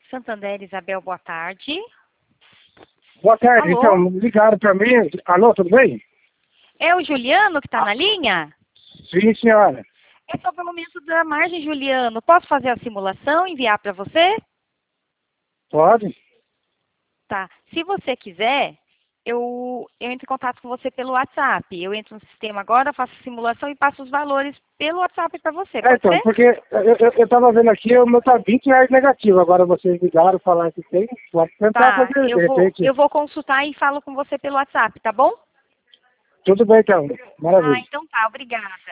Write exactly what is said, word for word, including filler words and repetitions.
Santander, Isabel, boa tarde. Boa tarde, Alô? então, ligaram para mim. Alô, tudo bem? É o Juliano que está na linha? Sim, senhora. É sobre o aumento da margem, Juliano. Posso fazer a simulação e enviar para você? Pode? Tá. Se você quiser, eu, eu entro em contato com você pelo WhatsApp. Eu entro no sistema agora, faço a simulação e passo os valores pelo WhatsApp para você. É, Pode então, ser? porque eu, eu, eu tava vendo aqui, o meu tá vinte reais negativo. Agora vocês ligaram, falaram que tem. Pode tentar Tá. fazer, de Eu vou, repente. eu vou consultar e falo com você pelo WhatsApp, tá bom? Tudo bem, então. Ah, Maravilha. então tá. Obrigada.